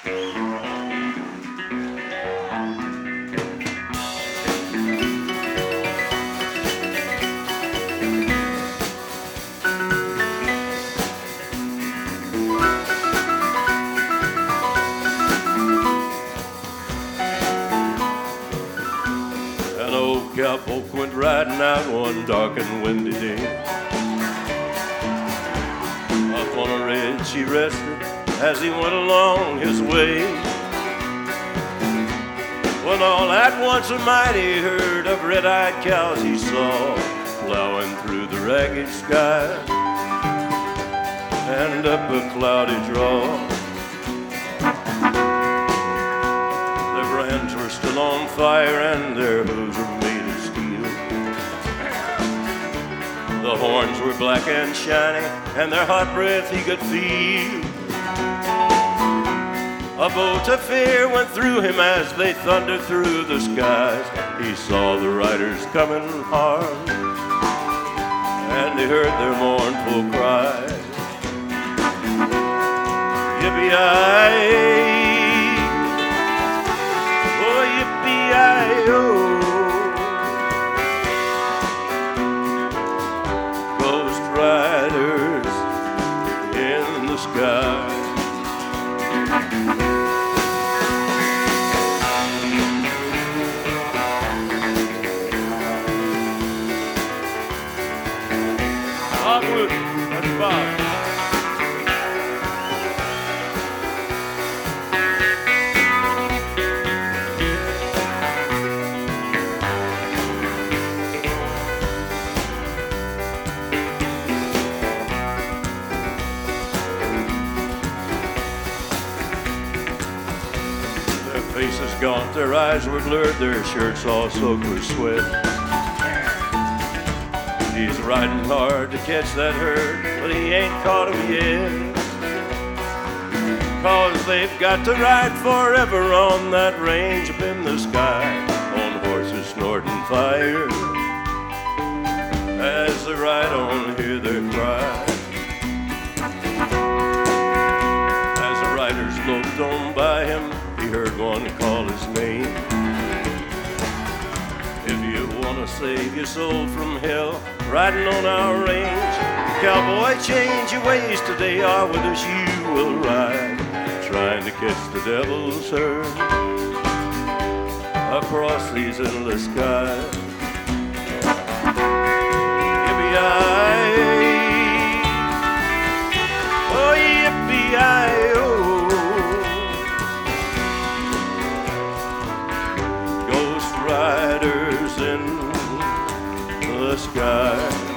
An old cowpoke went riding out one dark and windy day. Up on a ridge he rested as he went along his way, when all at once a mighty herd of red-eyed cows he saw plowing through the ragged sky and up a cloudy draw. Their brands were still on fire and their hooves were made of steel. The horns were black and shiny and their hot breath he could feel. A bolt of fear went through him as they thundered through the skies. He saw the riders coming hard, and he heard their mournful cries. Yippee-yi-yi, oh yippee-yi-yo. Ghost riders in the sky. Hardwood, that's Bob. Their faces gaunt, their eyes were blurred, their shirts all soaked with sweat. He's riding hard to catch that herd, but he ain't caught 'em yet. 'Cause they've got to ride forever on that range up in the sky, on horses snorting fire. As they ride on, hear their cry. As the riders loped on by him, he heard one call his name. If you want to save your soul from hell, riding on our range, cowboy, change your ways today, or with us you will ride, trying to catch the devil's herd across these endless skies. Yippee-yi-yi, oh yippee-yi-yo. Ghost riders in the sky.